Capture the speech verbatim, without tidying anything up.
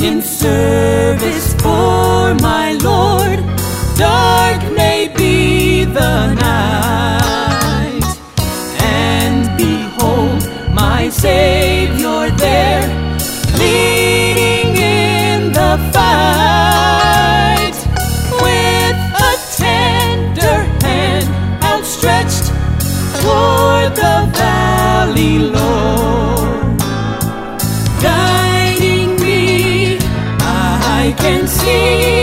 in service for my Lord. Dark may be the night, and behold my Savior there, leading in the fight, with a tender hand outstretched toward the valley low, guiding me. I can see